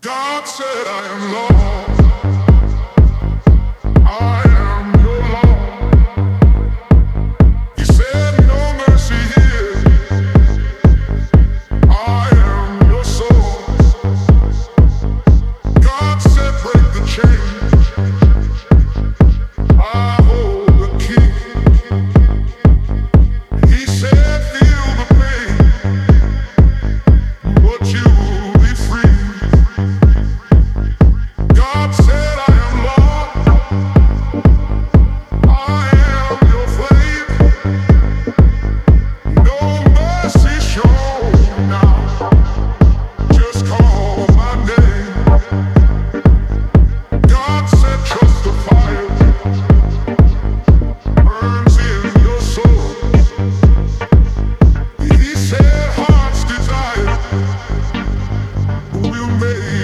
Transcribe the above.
God said I am Lord, I am your Lord. He said no mercy here, I am your source. God said break the chains, I hold the key. He said feel the pain, but you will be free. God said I am Lord, I am your flame. No mercy shown now, just call my name. God said trust the fire, burns in your soul. He said heart's desire will make